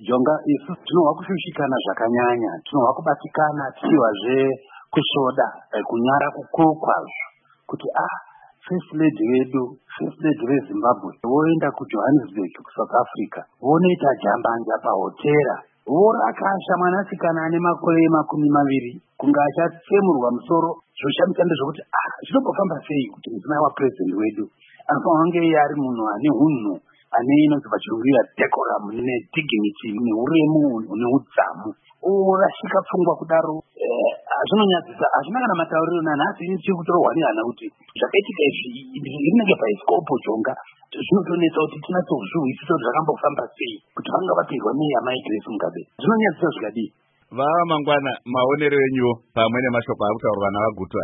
Jonga isu tinowa kushushikana zvakanyanya, tinowa kubatikana tichiwazve kushoda kunyara kukuru kwazvo kuti first lady veZimbabwe voenda kuJohannesburg kuSouth Africa vonoita jambanja pahotera vorakasha mwanasikana ane makore 20 kunga achatsemurwa musoro. Zvoshamisa ndezvokuti zvinombofamba sei kuti mudzimai wapresident wedu anofanira kunge iye ari munhu ane hunhu ane inonzi pachirungu decorum nedignity neuremu neudzamu orashika pfungwa kudaro. Zvinonyadzisa. Hazvina kana matauriro nanhasi ini tiri kutorwa nehana kuti zvakaitika izvi rinenge paisikopo Jonga zvinotonetsa kuti tinatsozviwisa kuti zvakambofamba sei kuti vanga vapirwa nehamai Grace Mugabe. Zvinonyadzisa zvikadii. Vava Mangwana, maonero enyu pamwe nemashoko ari kutaurwa navagutwa?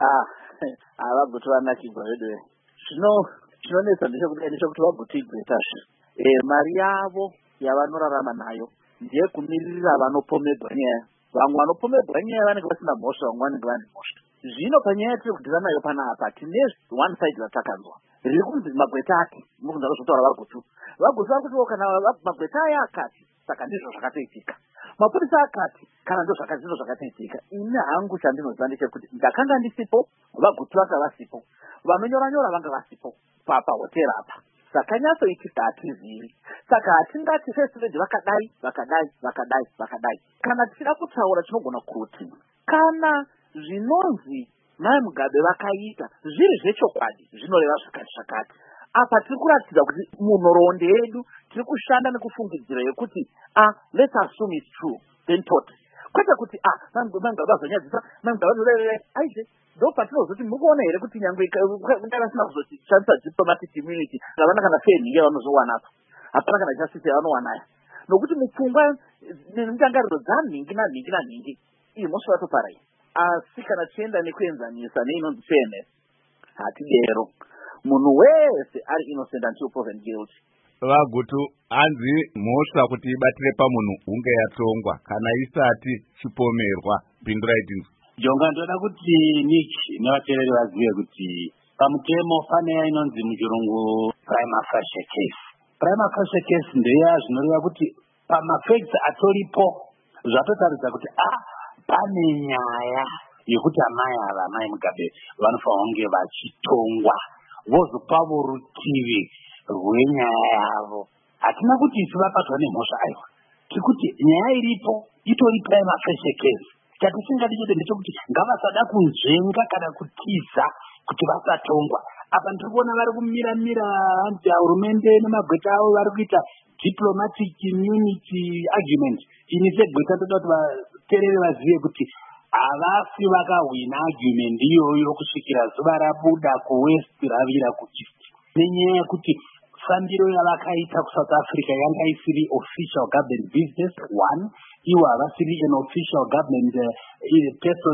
Vagutwa vanachigwa vedu chinonetsa ndechekuti vagutigwetasve mari yavo yavanorarama nayo ndiye kumirira vanopomegwa nyaya. Vamwe vanopomegwa nyaya vanenge vasina mhosva, vamwe vanenge vane mhosva. Zvino panyaya tiri kudhira nayo panapa tine one side ratakanzwa riri kunzi magweta ake mukunza kuzvotaura vagutu vari kuti kana magweta aya akati saka ndizvo zvakatoitika, mapurisa akati kana ndizvo zvakatoitika. Ini hangu chandinoziva ndechekuti ndakanga ndisipo, vagutu vanga vasipo, vanonyora vanga vasipo pahotera apa. Saka nyatsoitika hatizivi. Saka hatingati first lady vakadai. Kana tichida kutaura tinogona kuti kana zvinonzi mai Mugabe vakaita zviri zvechokwadi zvinoreva zvakati. Apa tiri kuratidza kuti munhoroondo yedu tiri kushanda nekufungidzira yekuti let's assume it's true then tot kwete kuti mai Mugabe vazonyadzisa, mai Mugabe aizve ndo patinozoti mukuona here kuti nyangwe ndakasina kuzoshandisa diplomatic immunity havana kana fenhinge vanozowanapo, hapana kana justice yavanowanayo nokuti mupfungwa nendangariro dzanhingi iyi mosva vatoparai. Asi kana tichienda nekuenzanisa neinonzi fairness hatidero, munhu wese ari innocent until proven guilty. Vagutu, hanzi mhosva kuti ibatire pamunhu hunge yatongwa kana isati chipomerwa. Pindurai tinzwa. Jonga, ndoda kuti Nick nevateereri vazive kuti pamutemo pane inonzi muchirungu prima facie case. Prima facie case ndeya zvinoreva kuti pamafacts atoripo zvatotaridza kuti pane nyaya yekuti amai ava mai Mugabe vanofanira kunge vachitongwa vozopavo rutivi rwenyaya yavo. Hatina kuti isu vabatwa nemhosva aiwa, tiri kuti nyaya iripo itori prima facie case. Chatisingadi chete ndechekuti ngavasada kunzvenga kana kutiza kuti vasatongwa. Apa ndiri kuona vari kumira hurumende nemagweta avo vari kuita diplomatic immunity argument. Ini segweta toda kuti vateereri vazive kuti havasi vakahwina argument iyoyo kusvikira zuva rabuda kuwest ravira kueast, nenyaya yekuti fambiro yavakaita kuSouth Africa yanga isiri official government business 1, iwo havasiri an official government person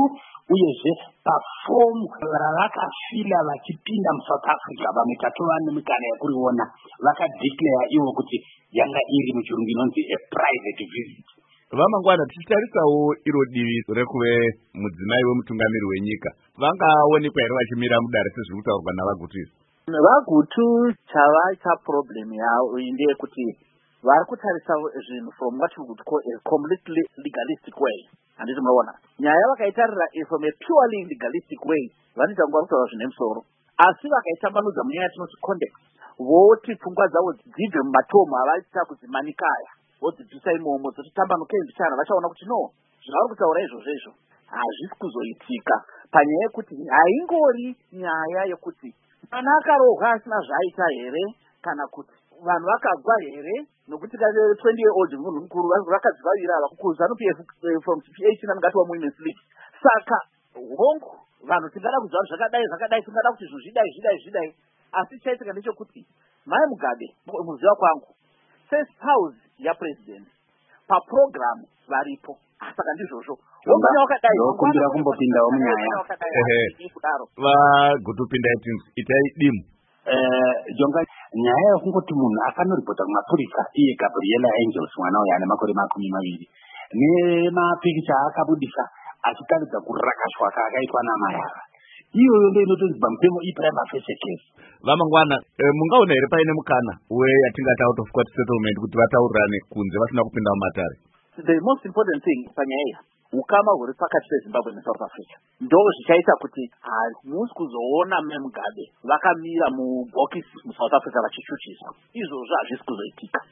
2, uyezve pafomu ravakafila vachipinda muSouth Africa vamwe tatova nemikana yekuriona vakadeclare ivo kuti yanga iri muchirungu inonzi a private visit. Vamangwana, tichitarisawo iro divi rekuve mudzimai wemutungamiri wenyika, vangaonekwa here vachimira mudare sezviri kutaurwa navagutu izvi? Vagutu chavaita problem yavo ndeyekuti vari kutarisa zvinhu from what we would call a completely legalistic way. Handiti munoona nyaya yavakaitarira from a purely legalistic way vanoita nguva kutaura zvinemusoro, asi vakaitambanudza munyaya yatinoti context, voti pfungwa dzavo dzibve mumatomo avaita kudzimanikaya vodzidzisa imomo dzotitambanukei mbichana, vachaona kuti no zvavari kutaura izvozvo hazvisi kuzoitika panyaya yekuti haingori nyaya yekuti mwana akarohwa asina zvaaita here kana kuti vanhu vakagwa here, nokuti 20-year-old munhu mukuru vakadzi vaviri ava kukuruza from 18 anongati wamuwomen's league. Saka hongu vanhu tingada kuziva zvakadai tingada kuti zvinhu zvidai, asi chaitika ndechekuti mai Mugabe muziva kwangu first house yapresident paprogramu varipo, saka ndizvozvo ndokumbira kumbopindawo munyaya kudaro. Vagutu, pindai tinzwa, itai dimu. Jonga, nyaya yekungoti munhu akanoripota kumapurisa iye Gabriela Angels mwana uyo ane makore 20 nemapikicha akabudisa achitaridza kurakashwa kaakaitwa namai ava, iyoyo ndio inotonzi pamutemo prima facie case. Vamangwana mungaona here paine mukana weyatingati out of court settlement kuti vataurirane kunze vasina kupinda mumatare? The most important thing panyaya ukama huri pakati peZimbabwe neSouth Africa ndo zvichaita kuti hamusi kuzoona Mugabe vakamira mubhokisi muSouth Africa vachichuchiswa. Izvozvo hazvisi kuzoitika.